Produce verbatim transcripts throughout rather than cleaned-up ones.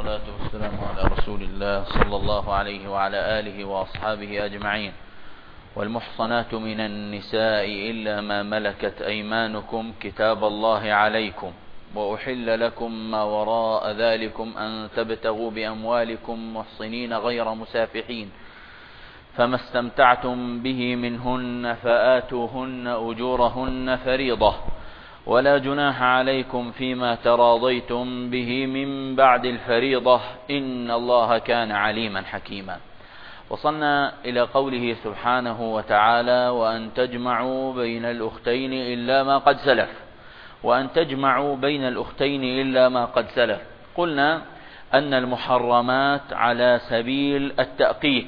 والصلاة والسلام على رسول الله صلى الله عليه وعلى آله وأصحابه أجمعين. والمحصنات من النساء إلا ما ملكت أيمانكم كتاب الله عليكم، وأحل لكم ما وراء ذلكم أن تبتغوا بأموالكم محصنين غير مسافحين، فما استمتعتم به منهن فآتوهن أجورهن فريضة، ولا جناح عليكم فيما تراضيتم به من بعد الفريضة، إن الله كان عليما حكيما. وصلنا إلى قوله سبحانه وتعالى: وأن تجمعوا بين الأختين إلا ما قد سلف. وأن تجمعوا بين الأختين إلا ما قد سلف. قلنا أن المحرمات على سبيل التأقيت،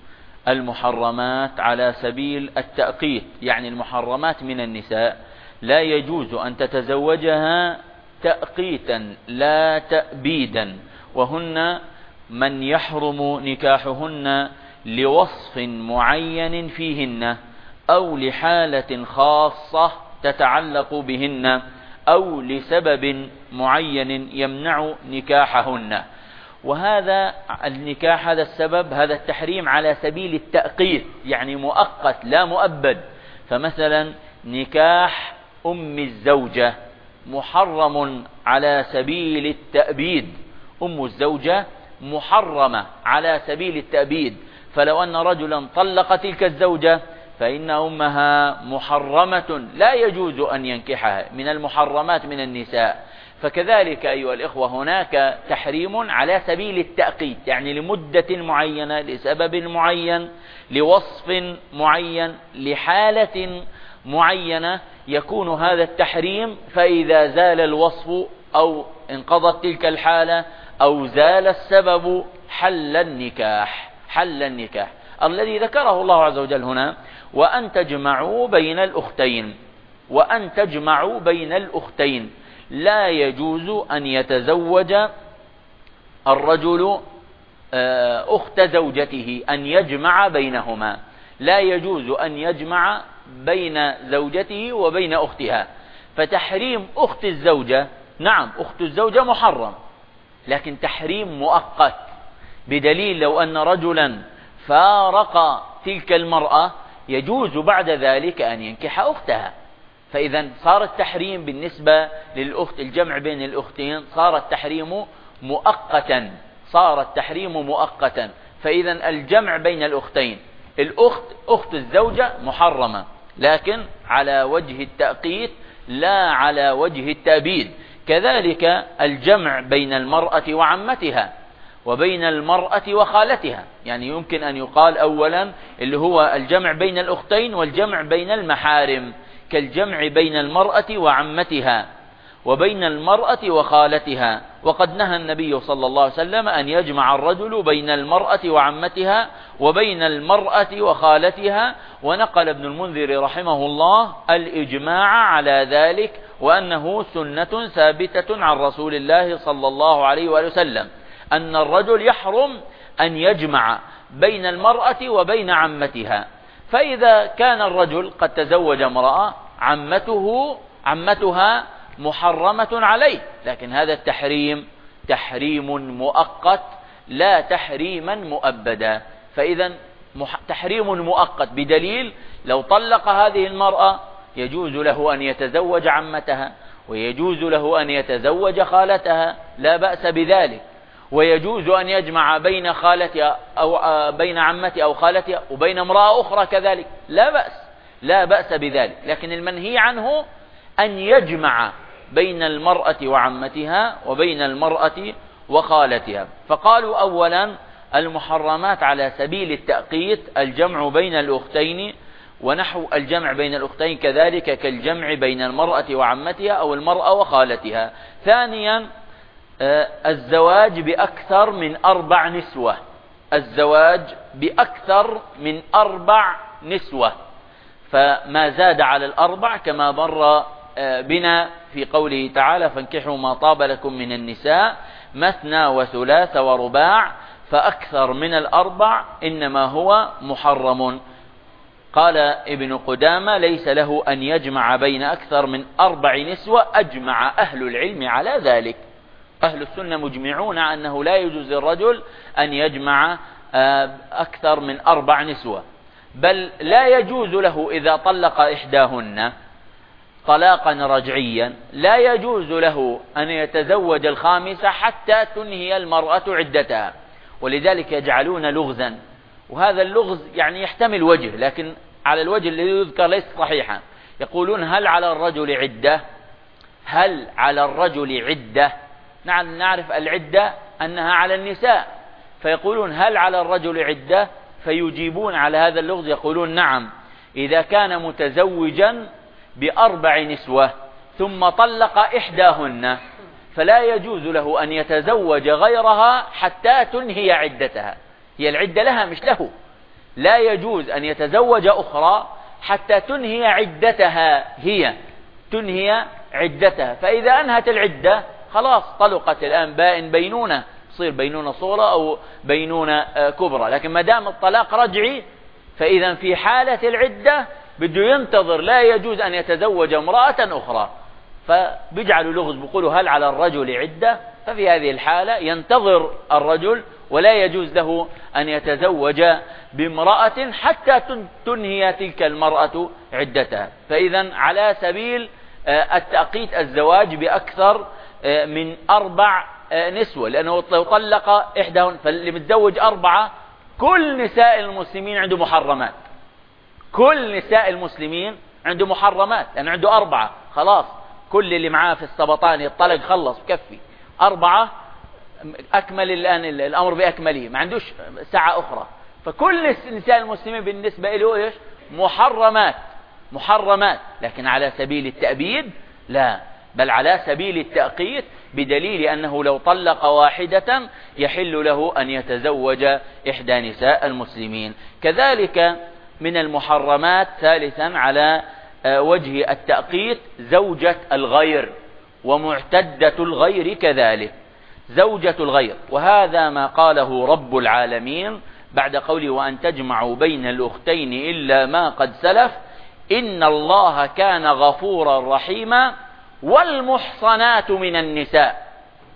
المحرمات على سبيل التأقيت يعني المحرمات من النساء لا يجوز أن تتزوجها تأقيتا لا تأبيدا، وهن من يحرم نكاحهن لوصف معين فيهن أو لحالة خاصة تتعلق بهن أو لسبب معين يمنع نكاحهن. وهذا النكاح، هذا السبب، هذا التحريم على سبيل التأقيت يعني مؤقت لا مؤبد. فمثلا نكاح أم الزوجة محرم على سبيل التأبيد، أم الزوجة محرمة على سبيل التأبيد، فلو أن رجلا طلق تلك الزوجة فإن أمها محرمة لا يجوز أن ينكحها، من المحرمات من النساء. فكذلك أيها الإخوة هناك تحريم على سبيل التأقيت يعني لمدة معينة لسبب معين لوصف معين لحالة معينة يكون هذا التحريم، فإذا زال الوصف أو انقضت تلك الحالة أو زال السبب حل النكاح حل النكاح الذي ذكره الله عز وجل هنا: وأن تجمعوا بين الأختين. وأن تجمعوا بين الأختين، لا يجوز أن يتزوج الرجل أخت زوجته، أن يجمع بينهما، لا يجوز أن يجمع بين زوجته وبين أختها. فتحريم أخت الزوجة، نعم أخت الزوجة محرم، لكن تحريم مؤقت، بدليل لو أن رجلا فارق تلك المرأة يجوز بعد ذلك أن ينكح أختها. فإذا صار التحريم بالنسبة للأخت، الجمع بين الأختين صار التحريم مؤقتا صار التحريم مؤقتا فإذا الجمع بين الأختين، الأخت أخت الزوجة محرمة لكن على وجه التأقيت لا على وجه التأبيد. كذلك الجمع بين المرأة وعمتها وبين المرأة وخالتها، يعني يمكن أن يقال أولا اللي هو الجمع بين الأختين والجمع بين المحارم، كالجمع بين المرأة وعمتها وبين المرأة وخالتها. وقد نهى النبي صلى الله عليه وسلم أن يجمع الرجل بين المرأة وعمتها وبين المرأة وخالتها، ونقل ابن المنذر رحمه الله الإجماع على ذلك وأنه سنة ثابتة عن رسول الله صلى الله عليه وآله وسلم أن الرجل يحرم أن يجمع بين المرأة وبين عمتها. فإذا كان الرجل قد تزوج امرأة عمته عمتها محرمة عليه، لكن هذا التحريم تحريم مؤقت لا تحريما مؤبدا. فإذا تحريم مؤقت بدليل لو طلق هذه المرأة يجوز له أن يتزوج عمتها ويجوز له أن يتزوج خالتها، لا بأس بذلك، ويجوز أن يجمع بين خالتها أو بين عمتها أو خالتها وبين امرأة أخرى كذلك، لا بأس لا بأس بذلك. لكن المنهي عنه أن يجمع بين المرأة وعمتها وبين المرأة وخالتها. فقالوا أولا المحرمات على سبيل التأقيت الجمع بين الأختين، ونحو الجمع بين الأختين كذلك كالجمع بين المرأة وعمتها أو المرأة وخالتها. ثانيا الزواج بأكثر من أربع نسوة، الزواج بأكثر من أربع نسوة، فما زاد على الأربع كما مر بنا في قوله تعالى: فانكحوا ما طاب لكم من النساء مثنى وثلاث ورباع، فأكثر من الأربع إنما هو محرم. قال ابن قدامة: ليس له أن يجمع بين أكثر من أربع نسوة، أجمع أهل العلم على ذلك. أهل السنة مجمعون أنه لا يجوز للرجل أن يجمع أكثر من أربع نسوة، بل لا يجوز له إذا طلق إحداهن طلاقا رجعيا لا يجوز له أن يتزوج الخامسة حتى تنهي المرأة عدتها. ولذلك يجعلون لغزا، وهذا اللغز يعني يحتمل وجه، لكن على الوجه الذي يذكر ليس صحيحا. يقولون هل على الرجل عدة؟ هل على الرجل عدة؟ نعم نعرف العدة أنها على النساء، فيقولون هل على الرجل عدة؟ فيجيبون على هذا اللغز يقولون نعم، إذا كان متزوجا بأربع نسوة ثم طلق إحداهن فلا يجوز له أن يتزوج غيرها حتى تنهي عدتها. هي العدة لها مش له، لا يجوز أن يتزوج أخرى حتى تنهي عدتها، هي تنهي عدتها. فإذا أنهت العدة خلاص طلقت الآن بائن بينونة، تصير بينونة صغرى أو بينونة كبرى. لكن ما دام الطلاق رجعي فإذا في حالة العدة بده ينتظر، لا يجوز أن يتزوج امرأة أخرى. فبيجعلوا لغز بيقولوا هل على الرجل عدة؟ ففي هذه الحالة ينتظر الرجل ولا يجوز له أن يتزوج بامرأة حتى تنهي تلك المرأة عدتها. فإذا على سبيل التأقيت الزواج بأكثر من أربع نسوة، لأنه لو طلق إحداهن فاللي متزوج أربعة كل نساء المسلمين عنده محرمات، كل نساء المسلمين عنده محرمات لأنه عنده أربعة، خلاص كل اللي معاه في السبطان يطلق خلص بكفي أربعة، أكمل الآن الأمر بأكمله، ما عندوش ساعة أخرى. فكل نساء المسلمين بالنسبة له إيش؟ محرمات محرمات، لكن على سبيل التأبيد لا، بل على سبيل التأقيت، بدليل أنه لو طلق واحدة يحل له أن يتزوج إحدى نساء المسلمين. كذلك من المحرمات ثالثا على وجه التأقيت زوجة الغير ومعتدة الغير كذلك، زوجة الغير. وهذا ما قاله رب العالمين بعد قوله وأن تجمعوا بين الأختين إلا ما قد سلف إن الله كان غفورا رحيما. والمحصنات من النساء،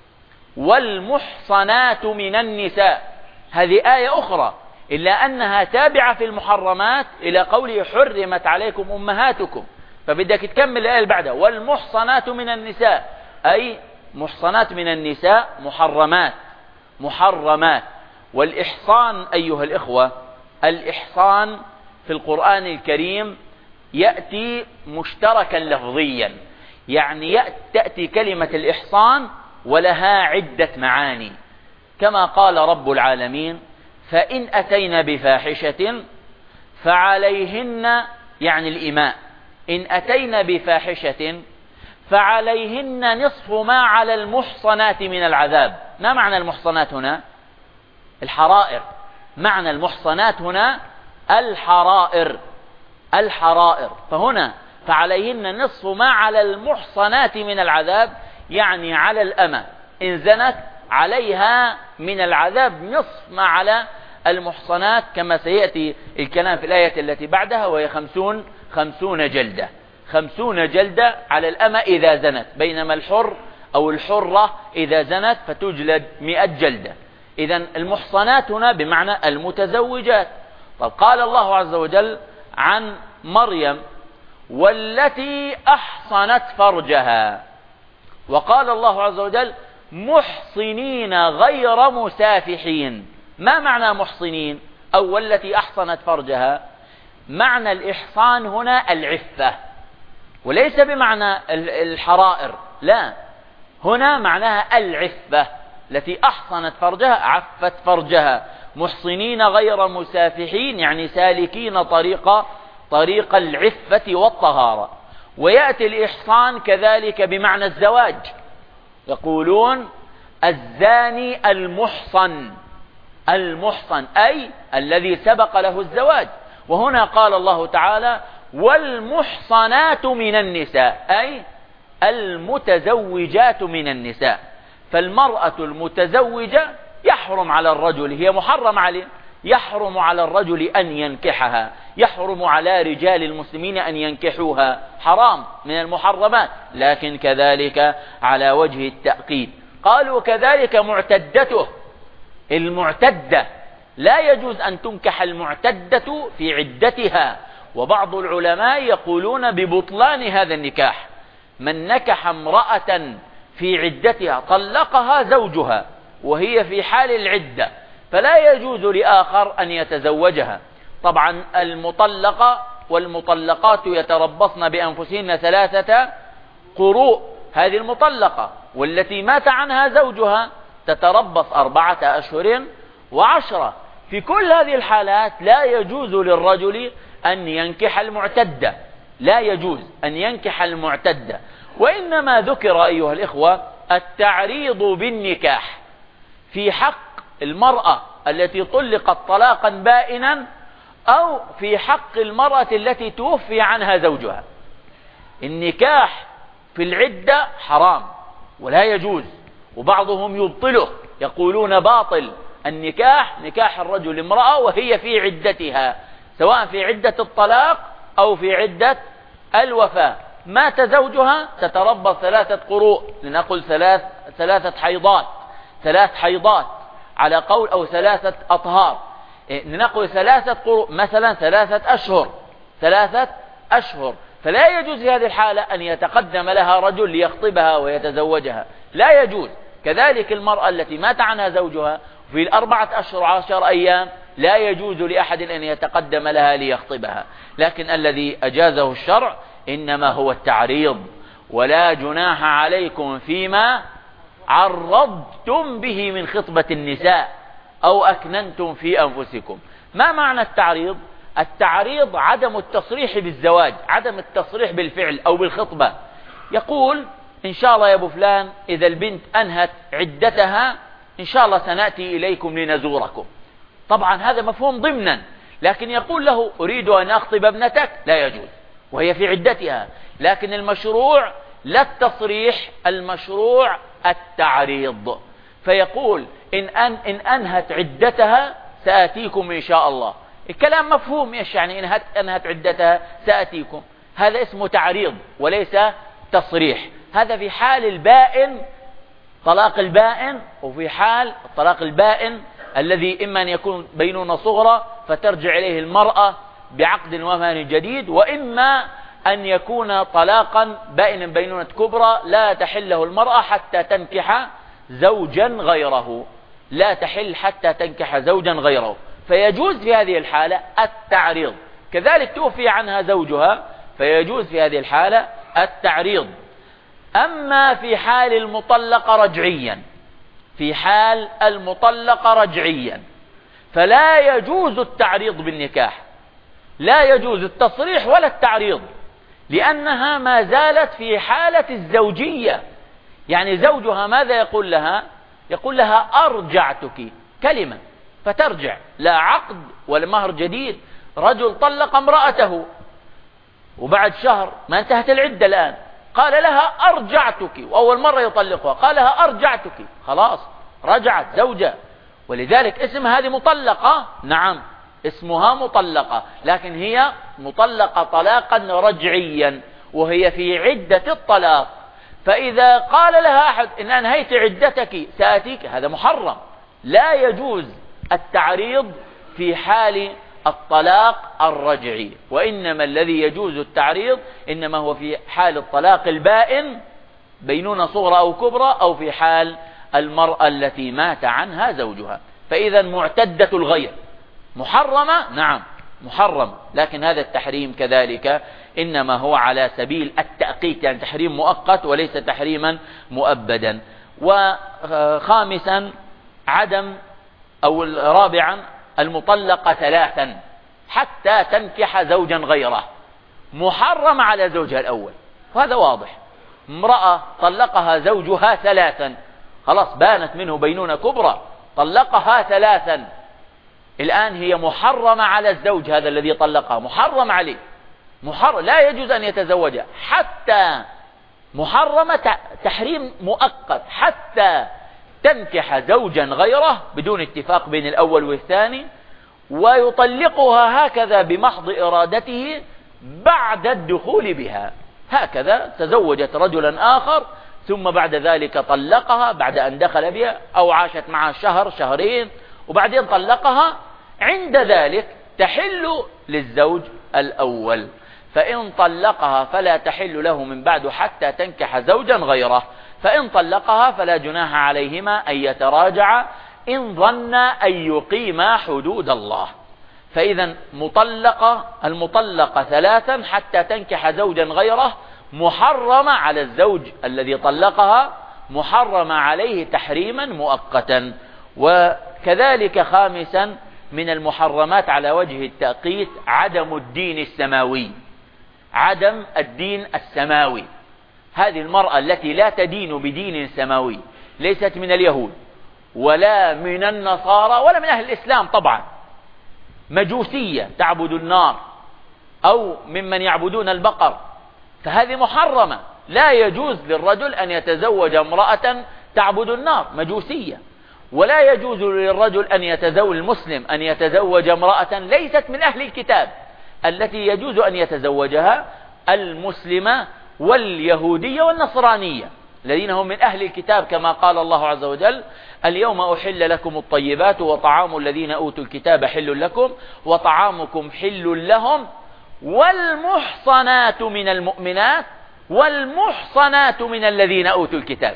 والمحصنات من النساء هذه آية أخرى، إلا أنها تابعة في المحرمات إلى قوله حرمت عليكم أمهاتكم، فبدك تكمل الآية اللي بعدها والمحصنات من النساء، أي محصنات من النساء محرمات محرمات. والإحصان أيها الإخوة، الإحصان في القرآن الكريم يأتي مشتركا لفظيا، يعني تأتي كلمة الإحصان ولها عدة معاني، كما قال رب العالمين فإن أتينا بفاحشة فعليهن، يعني الإماء، إن أتينا بفاحشة فعليهن نصف ما على المحصنات من العذاب. ما معنى المحصنات هنا؟ الحرائر، معنى المحصنات هنا الحرائر الحرائر. فهنا فعليهن نصف ما على المحصنات من العذاب، يعني على الأمة إن زنت عليها من العذاب نصف ما على المحصنات، كما سيأتي الكلام في الآية التي بعدها وهي خمسون خمسون جلدة، خمسون جلدة على الأمة إذا زنت، بينما الحر أو الحرة إذا زنت فتجلد مئة جلدة. إذن المحصنات هنا بمعنى المتزوجات. طب قال الله عز وجل عن مريم والتي أحصنت فرجها، وقال الله عز وجل محصنين غير مسافحين. ما معنى محصنين أو والتي أحصنت فرجها؟ معنى الإحصان هنا العفة، وليس بمعنى الحرائر، لا، هنا معناها العفة، التي أحصنت فرجها عفت فرجها. محصنين غير مسافحين يعني سالكين طريق طريق العفة والطهارة. ويأتي الإحصان كذلك بمعنى الزواج، يقولون الزاني المحصن، المحصن أي الذي سبق له الزواج. وهنا قال الله تعالى والمحصنات من النساء، أي المتزوجات من النساء. فالمرأة المتزوجة يحرم على الرجل، هي محرم عليه، يحرم على الرجل أن ينكحها، يحرم على رجال المسلمين أن ينكحوها، حرام من المحرمات. لكن كذلك على وجه التأكيد قالوا كذلك معتدته، المعتدة لا يجوز أن تنكح المعتدة في عدتها. وبعض العلماء يقولون ببطلان هذا النكاح، من نكح امرأة في عدتها طلقها زوجها وهي في حال العدة فلا يجوز لآخر أن يتزوجها. طبعا المطلقة والمطلقات يتربصن بأنفسهن ثلاثة قروء، هذه المطلقة، والتي مات عنها زوجها تتربص أربعة أشهر وعشرة. في كل هذه الحالات لا يجوز للرجل أن ينكح المعتدة، لا يجوز أن ينكح المعتدة. وإنما ذكر أيها الإخوة التعريض بالنكاح في حق المرأة التي طلقت طلاقا بائنا أو في حق المرأة التي توفي عنها زوجها. النكاح في العدة حرام ولا يجوز، وبعضهم يبطله، يقولون باطل النكاح، نكاح الرجل امرأة وهي في عدتها، سواء في عدة الطلاق أو في عدة الوفاة. مات زوجها تتربص ثلاثة قروء، لنقل ثلاث ثلاثة حيضات، ثلاث حيضات على قول، أو ثلاثة أطهار، لنقل ثلاثة قروء مثلا ثلاثة أشهر، ثلاثة أشهر. فلا يجوز في هذه الحالة أن يتقدم لها رجل ليخطبها ويتزوجها، لا يجوز. كذلك المرأة التي مات عنها زوجها في الأربعة أشهر عشر أيام لا يجوز لأحد أن يتقدم لها ليخطبها. لكن الذي أجازه الشرع إنما هو التعريض. ولا جناح عليكم فيما عرضتم به من خطبة النساء أو أكننتم في أنفسكم. ما معنى التعريض؟ التعريض عدم التصريح بالزواج، عدم التصريح بالفعل أو بالخطبة. يقول إن شاء الله يا أبو فلان إذا البنت أنهت عدتها إن شاء الله سنأتي إليكم لنزوركم. طبعا هذا مفهوم ضمنا، لكن يقول له أريد أن أخطب ابنتك، لا يجوز وهي في عدتها. لكن المشروع لا التصريح، المشروع التعريض. فيقول إن, أن إن أنهت عدتها سآتيكم إن شاء الله. الكلام مفهوم، إيش يعني إنهت أنهت عدتها سآتيكم؟ هذا اسمه تعريض وليس تصريح. هذا في حال البائن، طلاق البائن، وفي حال الطلاق البائن الذي إما أن يكون بينونة صغرى فترجع إليه المرأة بعقد ومهر جديد، وإما أن يكون طلاقا بائنا بينونة كبرى لا تحله المرأة حتى تنكح زوجا غيره، لا تحل حتى تنكح زوجا غيره. فيجوز في هذه الحالة التعريض. كذلك توفي عنها زوجها فيجوز في هذه الحالة التعريض. أما في حال المطلقة رجعيا، في حال المطلقة رجعيا فلا يجوز التعريض بالنكاح، لا يجوز التصريح ولا التعريض، لأنها ما زالت في حالة الزوجية. يعني زوجها ماذا يقول لها؟ يقول لها أرجعتك، كلمة، فترجع، لا عقد ولا مهر جديد. رجل طلق امرأته وبعد شهر ما انتهت العدة الآن قال لها أرجعتك، وأول مرة يطلقها قال لها أرجعتك، خلاص رجعت زوجة. ولذلك اسم هذه مطلقة، نعم اسمها مطلقة، لكن هي مطلقة طلاقا رجعيا وهي في عدة الطلاق. فإذا قال لها أحد إن أنهيت عدتك سآتيك، هذا محرم. لا يجوز التعريض في حال الطلاق الرجعي، وإنما الذي يجوز التعريض إنما هو في حال الطلاق البائن بينونة صغرى أو كبرى، أو في حال المرأة التي مات عنها زوجها. فإذا معتدة الغير محرمة، نعم محرم، لكن هذا التحريم كذلك إنما هو على سبيل التأقيت، يعني تحريم مؤقت وليس تحريما مؤبدا. وخامسا عدم أو رابعا المطلقة ثلاثا حتى تنكح زوجا غيره، محرم على زوجها الأول، وهذا واضح. امرأة طلقها زوجها ثلاثا، خلاص بانت منه بينونة كبرى، طلقها ثلاثا، الآن هي محرمة على الزوج هذا الذي طلقها، محرم عليه، محرم، لا يجوز أن يتزوجها، حتى محرمة تحريم مؤقت حتى تنكح زوجا غيره بدون اتفاق بين الأول والثاني، ويطلقها هكذا بمحض إرادته بعد الدخول بها. هكذا تزوجت رجلا آخر ثم بعد ذلك طلقها بعد أن دخل بها أو عاشت معها شهر شهرين وبعدين طلقها، عند ذلك تحل للزوج الأول. فإن طلقها فلا تحل له من بعد حتى تنكح زوجا غيره. فإن طلقها فلا جناح عليهما أن يتراجعا إن ظنا أن يقيما حدود الله. فإذا مطلقة المطلقة ثلاثا حتى تنكح زوجا غيره محرمة على الزوج الذي طلقها، محرمة عليه تحريما مؤقتا. وكذلك خامسا من المحرمات على وجه التأقيت عدم الدين السماوي. عدم الدين السماوي، هذه المرأة التي لا تدين بدين سماوي، ليست من اليهود ولا من النصارى ولا من أهل الإسلام طبعا، مجوسية تعبد النار أو ممن يعبدون البقر، فهذه محرمة. لا يجوز للرجل أن يتزوج امرأة تعبد النار مجوسية، ولا يجوز للرجل أن يتزوج المسلم أن يتزوج امرأة ليست من أهل الكتاب، التي يجوز أن يتزوجها المسلمة واليهودية والنصرانية الذين هم من أهل الكتاب، كما قال الله عز وجل: اليوم أحل لكم الطيبات وطعام الذين أوتوا الكتاب حل لكم وطعامكم حل لهم والمحصنات من المؤمنات والمحصنات من الذين أوتوا الكتاب.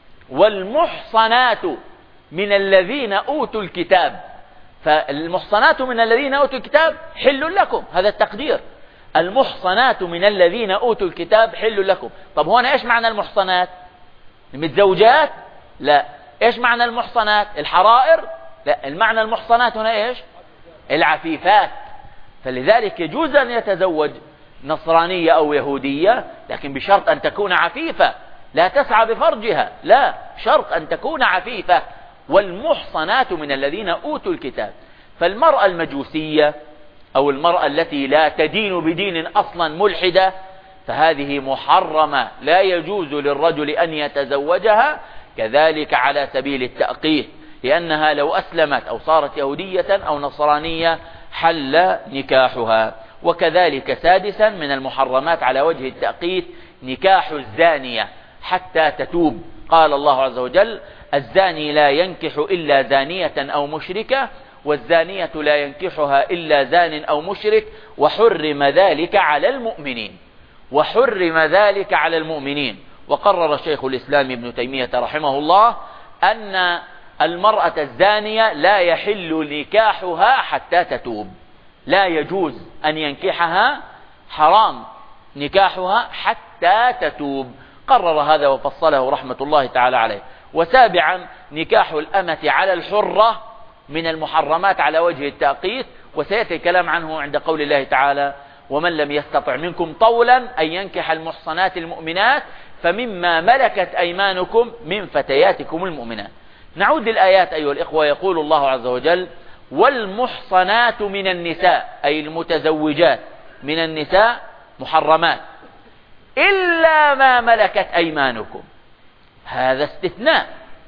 والمحصنات من الذين أوتوا الكتاب، فالمحصنات من الذين أوتوا الكتاب حل لكم، هذا التقدير. المحصنات من الذين أوتوا الكتاب حل لكم. طب هنا إيش معنى المحصنات؟ المتزوجات؟ لا. إيش معنى المحصنات؟ الحرائر؟ لا. المعنى المحصنات هنا إيش؟ العفيفات. فلذلك يجوز أن يتزوج نصرانية أو يهودية، لكن بشرط أن تكون عفيفة، لا تسعى بفرجها، لا، شرط أن تكون عفيفة. والمحصنات من الذين أوتوا الكتاب. فالمرأة المجوسية أو المرأة التي لا تدين بدين أصلا ملحدة، فهذه محرمة، لا يجوز للرجل أن يتزوجها. كذلك على سبيل التأقيت، لأنها لو أسلمت أو صارت يهودية أو نصرانية حل نكاحها. وكذلك سادسا من المحرمات على وجه التأقيت نكاح الزانية حتى تتوب. قال الله عز وجل: الزاني لا ينكح إلا زانية أو مشركة، والزانية لا ينكحها إلا زان أو مشرك، وحرم ذلك على المؤمنين. وحرم ذلك على المؤمنين. وقرر شيخ الإسلام ابن تيمية رحمه الله أن المرأة الزانية لا يحل نكاحها حتى تتوب، لا يجوز أن ينكحها، حرام نكاحها حتى تتوب. قرر هذا وفصله رحمة الله تعالى عليه. وسابعا نكاح الأمة على الحرة من المحرمات على وجه التأقيت، وسيأتي الكلام عنه عند قول الله تعالى: ومن لم يستطع منكم طولا أن ينكح المحصنات المؤمنات فمما ملكت أيمانكم من فتياتكم المؤمنات. نعود للآيات أيها الإخوة. يقول الله عز وجل: والمحصنات من النساء، أي المتزوجات من النساء محرمات إلا ما ملكت أيمانكم. هذا استثناء.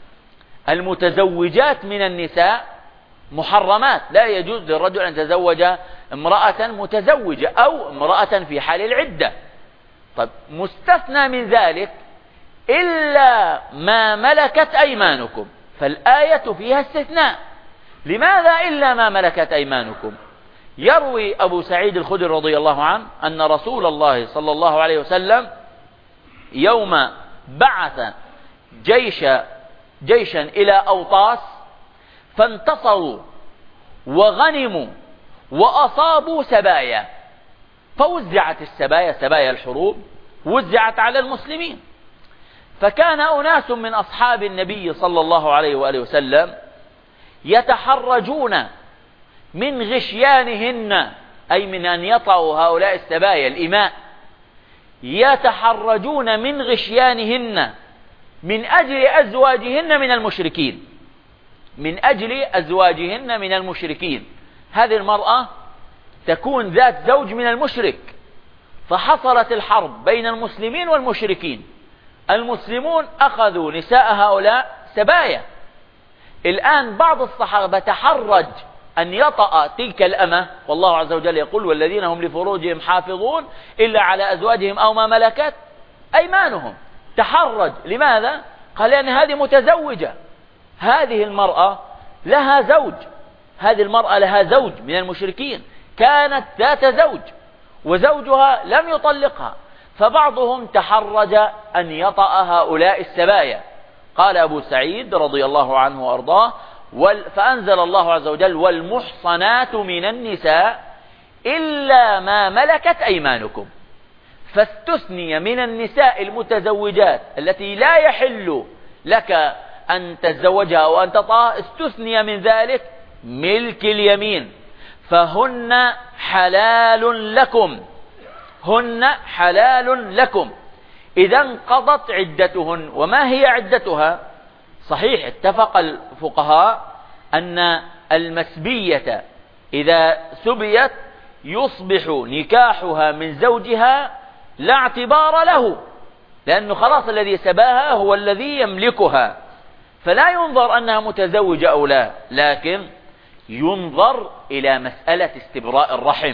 المتزوجات من النساء محرمات، لا يجوز للرجل أن يتزوج امرأة متزوجة أو امرأة في حال العدة. طيب مستثنى من ذلك إلا ما ملكت أيمانكم، فالآية فيها استثناء. لماذا إلا ما ملكت أيمانكم؟ يروي أبو سعيد الخدري رضي الله عنه أن رسول الله صلى الله عليه وسلم يوم بعث جيش جيشا إلى أوطاس فانتصروا وغنموا وأصابوا سبايا، فوزعت السبايا، سبايا الحروب، وزعت على المسلمين. فكان أناس من أصحاب النبي صلى الله عليه وآله وسلم يتحرجون من غشيانهن، أي من أن يطعوا هؤلاء السبايا الإماء، يتحرجون من غشيانهن من أجل أزواجهن من المشركين، من أجل أزواجهن من المشركين. هذه المرأة تكون ذات زوج من المشرك، فحصلت الحرب بين المسلمين والمشركين. المسلمون أخذوا نساء هؤلاء سبايا. الآن بعض الصحابة تحرج أن يطأ تلك الأمة، والله عز وجل يقول: والذين هم لفروجهم حافظون إلا على أزواجهم أو ما ملكت أيمانهم. تحرج. لماذا؟ قال لأن هذه متزوجة، هذه المرأة لها زوج، هذه المرأة لها زوج من المشركين، كانت ذات زوج وزوجها لم يطلقها، فبعضهم تحرج أن يطأ هؤلاء السبايا. قال أبو سعيد رضي الله عنه وأرضاه: فأنزل الله عز وجل: والمحصنات من النساء إلا ما ملكت أيمانكم. فاستثني من النساء المتزوجات التي لا يحل لك أن تتزوجها أو أن تطأها، استثني من ذلك ملك اليمين، فهن حلال لكم، هن حلال لكم إذا انقضت عدتهن. وما هي عدتها؟ صحيح اتفق الفقهاء أن المسبية إذا سبيت يصبح نكاحها من زوجها لا اعتبار له، لأنه خلاص الذي سباها هو الذي يملكها، فلا ينظر أنها متزوجة أو لا، لكن ينظر إلى مسألة استبراء الرحم،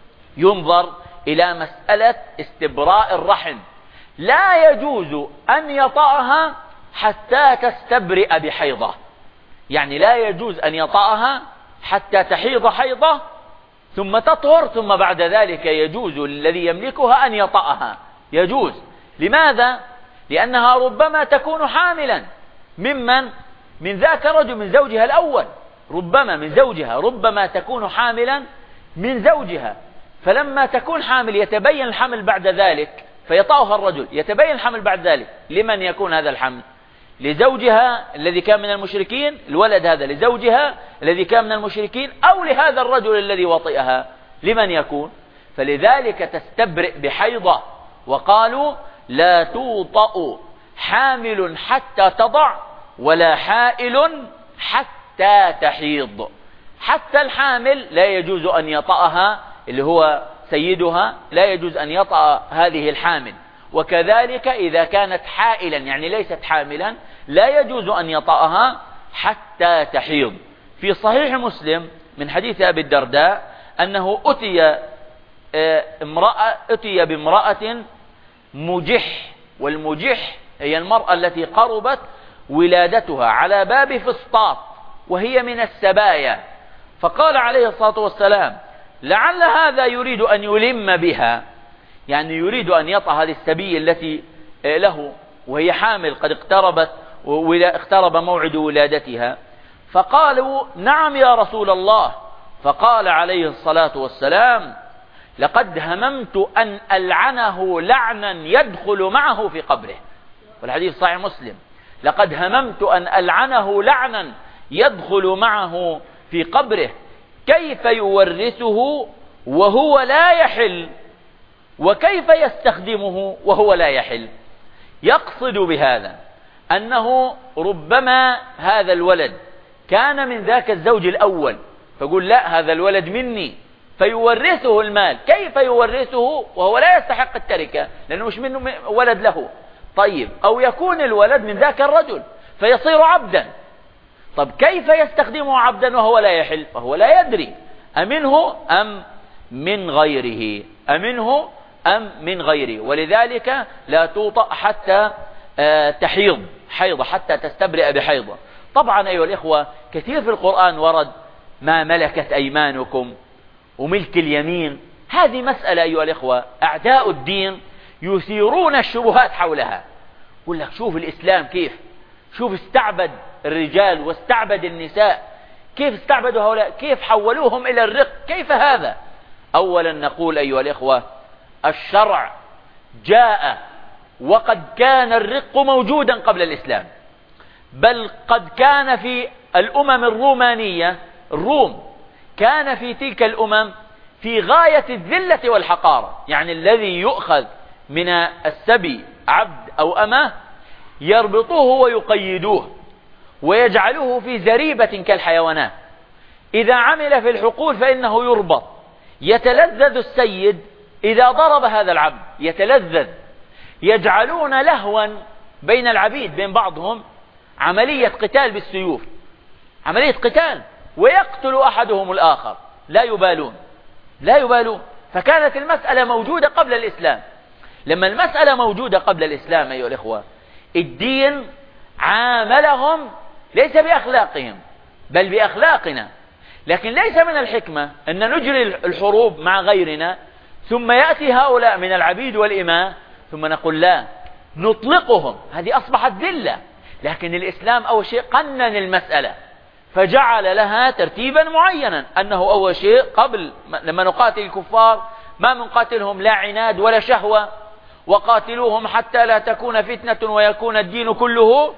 ينظر إلى مسألة استبراء الرحم. لا يجوز أن يطأها حتى تستبرئ بحيضة، يعني لا يجوز أن يطأها حتى تحيض حيضة ثم تطهر، ثم بعد ذلك يجوز للذي يملكها أن يطأها، يجوز. لماذا؟ لأنها ربما تكون حاملا ممن من ذاك الرجل من زوجها الأول، ربما من زوجها، ربما تكون حاملا من زوجها، فلما تكون حامل يتبين الحمل بعد ذلك فيطأها الرجل، يتبين الحمل بعد ذلك. لمن يكون هذا الحمل؟ لزوجها الذي كان من المشركين، الولد هذا لزوجها الذي كان من المشركين، أو لهذا الرجل الذي وطئها، لمن يكون؟ فلذلك تستبرئ بحيضة. وقالوا: لا توطأ حامل حتى تضع ولا حائل حتى تحيض. حتى الحامل لا يجوز أن يطأها، اللي هو سيدها لا يجوز أن يطأ هذه الحامل، وكذلك إذا كانت حائلا يعني ليست حاملا لا يجوز أن يطأها حتى تحيض. في صحيح مسلم من حديث أبي الدرداء أنه أتي امرأة أتي بامرأة مجح، والمجح هي المرأة التي قربت ولادتها على باب فسطاط وهي من السبايا، فقال عليه الصلاة والسلام: لعل هذا يريد أن يلم بها، يعني يريد أن يطأ هذه السبية التي له وهي حامل قد اقتربت اقترب موعد ولادتها. فقالوا: نعم يا رسول الله. فقال عليه الصلاة والسلام: لقد هممت أن ألعنه لعنا يدخل معه في قبره. والحديث صحيح مسلم: لقد هممت أن ألعنه لعنا يدخل معه في قبره، كيف يورثه وهو لا يحل، وكيف يستخدمه وهو لا يحل. يقصد بهذا أنه ربما هذا الولد كان من ذاك الزوج الأول، فقل: لا، هذا الولد مني، فيورثه المال. كيف يورثه وهو لا يستحق التركة لأنه مش منه ولد له؟ طيب، أو يكون الولد من ذاك الرجل فيصير عبدا. طب كيف يستخدمه عبدا وهو لا يحل؟ فهو لا يدري أمنه أم من غيره، أمنه أم من غيره. ولذلك لا توطأ حتى تحيض حيضة، حتى تستبرئ بحيضة. طبعا أيها الإخوة كثير في القرآن ورد ما ملكت أيمانكم وملك اليمين. هذه مسألة أيها الإخوة أعداء الدين يثيرون الشبهات حولها. يقول لك: شوف الإسلام كيف، شوف استعبد الرجال واستعبد النساء، كيف استعبدوا هؤلاء، كيف حولوهم إلى الرق، كيف هذا؟ أولا نقول أيها الإخوة: الشرع جاء وقد كان الرق موجودا قبل الإسلام، بل قد كان في الأمم الرومانية، الروم كان في تلك الأمم في غاية الذلة والحقارة. يعني الذي يؤخذ من السبي عبد أو أمه يربطوه ويقيدوه ويجعلوه في زريبة كالحيوانات. إذا عمل في الحقول فإنه يربط. يتلذذ السيد إذا ضرب هذا العبد، يتلذذ. يجعلون لهوا بين العبيد بين بعضهم عملية قتال بالسيوف، عملية قتال، ويقتل أحدهم الآخر، لا يبالون لا يبالون. فكانت المسألة موجودة قبل الإسلام. لما المسألة موجودة قبل الإسلام أيها الإخوة، الدين عاملهم ليس بأخلاقهم بل بأخلاقنا. لكن ليس من الحكمة أن نجري الحروب مع غيرنا ثم يأتي هؤلاء من العبيد والإماء ثم نقول لا نطلقهم، هذه أصبحت ذلة. لكن الإسلام أول شيء قنن المسألة فجعل لها ترتيبا معينا، أنه أول شيء قبل لما نقاتل الكفار ما منقاتلهم لا عناد ولا شهوة، وقاتلوهم حتى لا تكون فتنة ويكون الدين كله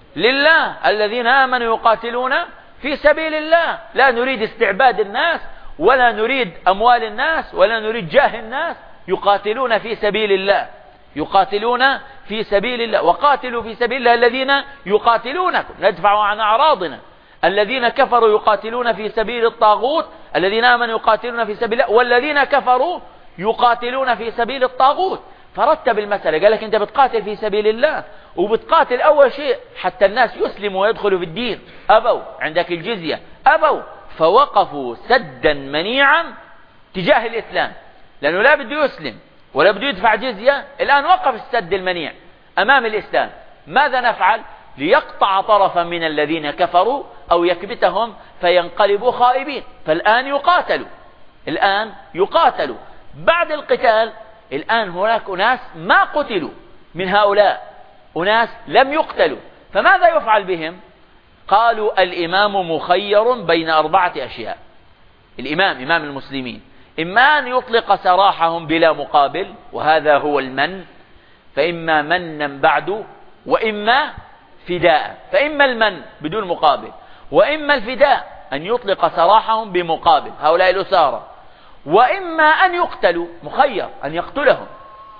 لله. الذين آمنوا يقاتلون في سبيل الله، لا نريد استعباد الناس ولا نريد أموال الناس ولا نريد جاه الناس، يقاتلون في سبيل الله، يقاتلون في سبيل الله. وقاتلوا في سبيل الله الذين يقاتلونكم ندفع عن أعراضنا. الذين كفروا يقاتلون في سبيل الطاغوت، الذين آمنوا يقاتلون في سبيل الله، والذين كفروا يقاتلون في سبيل الطاغوت. فرتب المسألة، قال لك أنت بتقاتل في سبيل الله وبتقاتل أول شيء حتى الناس يسلموا ويدخلوا في الدين، أبوا، عندك الجزية، أبوا، فوقفوا سدا منيعا تجاه الإسلام، لأنه لا بده يسلم ولا بده يدفع جزية. الآن وقف السد المنيع أمام الإسلام. ماذا نفعل؟ ليقطع طرفا من الذين كفروا أو يكبتهم فينقلبوا خائبين. فالآن يقاتلوا، الآن يقاتلوا بعد القتال. الآن هناك أناس ما قتلوا من هؤلاء، أناس لم يقتلوا، فماذا يفعل بهم؟ قالوا الإمام مخير بين أربعة أشياء. الإمام إمام المسلمين إما أن يطلق سراحهم بلا مقابل، وهذا هو المن، فإما منا بعد وإما فداء. فإما المن بدون مقابل، وإما الفداء أن يطلق سراحهم بمقابل هؤلاء الأسارى، وإما أن يقتلوا، مخير أن يقتلهم،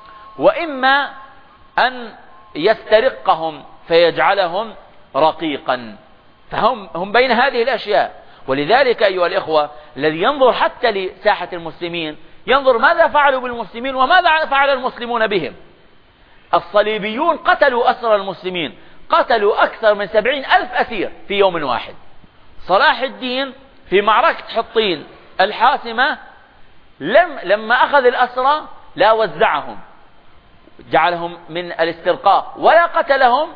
وإما أن يسترقهم فيجعلهم رقيقا. فهم هم بين هذه الأشياء. ولذلك أيها الإخوة الذي ينظر حتى لساحة المسلمين ينظر ماذا فعلوا بالمسلمين وماذا فعل المسلمون بهم. الصليبيون قتلوا أسرى المسلمين، قتلوا أكثر من سبعين ألف أسير في يوم واحد. صلاح الدين في معركة حطين الحاسمة لم لما أخذ الأسرى لا وزعهم، جعلهم من الاسترقاق، ولا قتلهم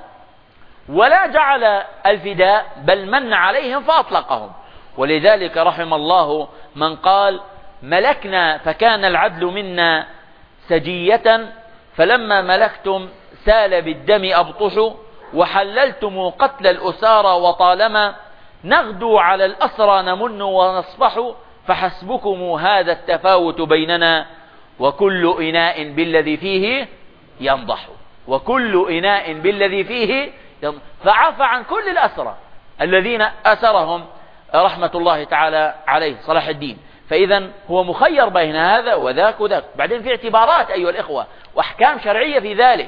ولا جعل الفداء، بل من عليهم فأطلقهم. ولذلك رحم الله من قال ملكنا فكان العدل منا سجية، فلما ملكتم سال بالدم أبطش، وحللتم قتل الأسارى، وطالما نغدو على الأسرى نمن ونصفح، فحسبكم هذا التفاوت بيننا، وكل إناء بالذي فيه ينضح، وكل إناء بالذي فيه ينضح. فعفى عن كل الأسرى الذين أسرهم رحمة الله تعالى عليه صلاح الدين. فإذا هو مخير بين هذا وذاك وذاك. بعدين في اعتبارات أيها الإخوة وأحكام شرعية في ذلك.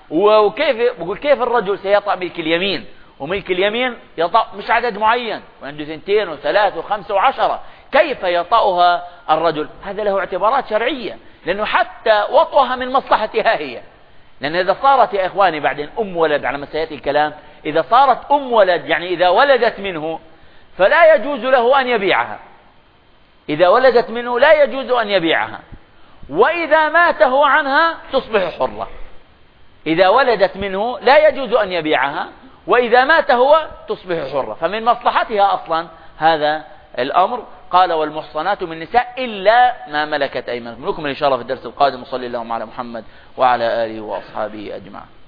وكيف بقول كيف الرجل سيطأ ملك اليمين، وملك اليمين يطأ مش عدد معين، وعنده ثنتين وثلاث وخمسة وعشرة، كيف يطأها الرجل؟ هذا له اعتبارات شرعية، لأنه حتى وطئها من مصلحتها هي. لأن إذا صارت يا إخواني بعدين أم ولد، على ما سيأتي الكلام، إذا صارت أم ولد يعني إذا ولدت منه فلا يجوز له أن يبيعها، إذا ولدت منه لا يجوز أن يبيعها، وإذا مات هو عنها تصبح حرة. إذا ولدت منه لا يجوز أن يبيعها، وإذا مات هو تصبح حرة. فمن مصلحتها أصلا هذا الأمر. قال والمحصنات من النساء إلا ما ملكت أيمانكم. نكمل إن شاء الله في الدرس القادم. وصلي اللهم على محمد وعلى آله وأصحابه أجمعين.